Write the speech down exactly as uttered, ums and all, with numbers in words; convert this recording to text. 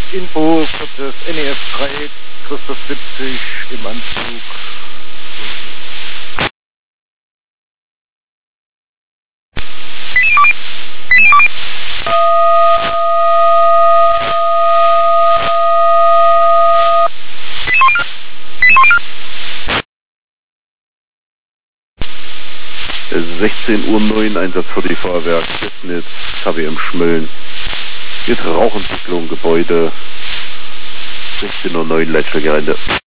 Info für das N E F drei, Christoph siebzig im Anflug. sechzehn Uhr neun, Einsatz für die Feuerwehr, Chemnitz, K W M Schmölln. Jetzt Rauchentwicklung, Gebäude, sechzehn Uhr neun, Leitstrecke Ende.